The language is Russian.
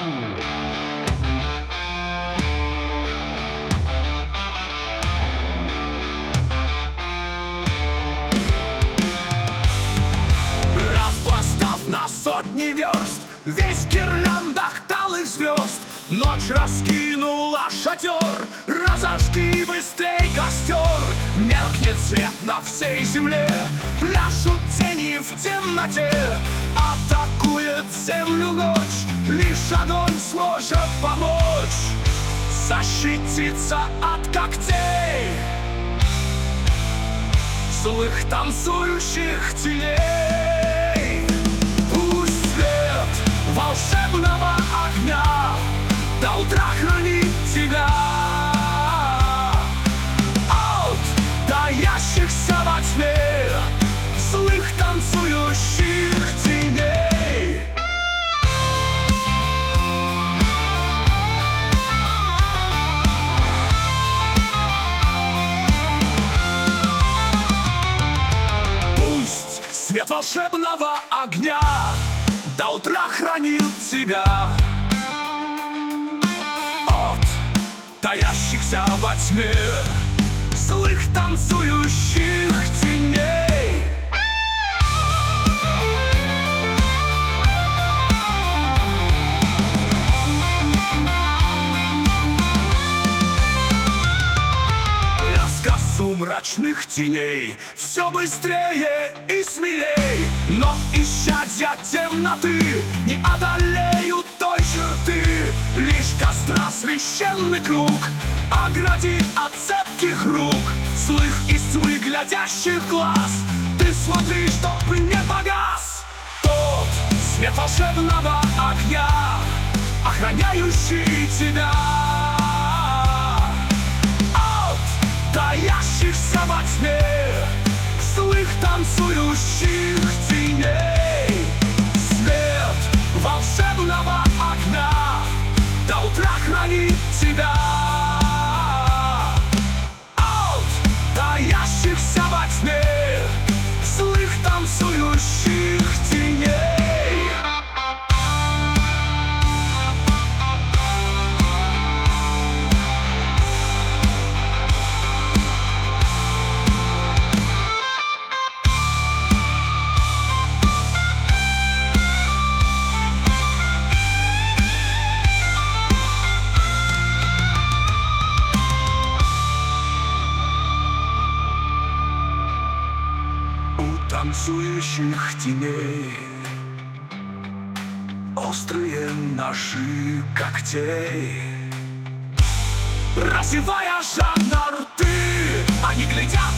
Распластав на сотни верст весь в гирляндах талых звезд, ночь раскинула шатер, разожги быстрей костер. Меркнет свет на всей земле, пляшут тени в темноте. Атакует землю ночь, лишь огонь сможет помочь защититься от когтей злых танцующих теней. Пусть свет волшебного огня до утра хранит тебя от таящихся во тьме злых танцующих теней. Пусть свет волшебного огня до утра хранит тебя таящихся во тьме злых танцующих теней. Лязга сумрачных теней все быстрее и смелей, но исчадья темноты не одолеют той черты. Лишь костра священный круг оградит от цепких рук злых из тьмы глядящих глаз. Ты смотри, чтоб не погас тот свет волшебного огня, охраняющий тебя от таящихся во тьме злых танцующих теней. Свет волшебного огня до утра хранит тебя от таящихся во тьме злых танцующих теней. Танцующих теней острые ножи когтей, разевая жар на рты, они глядят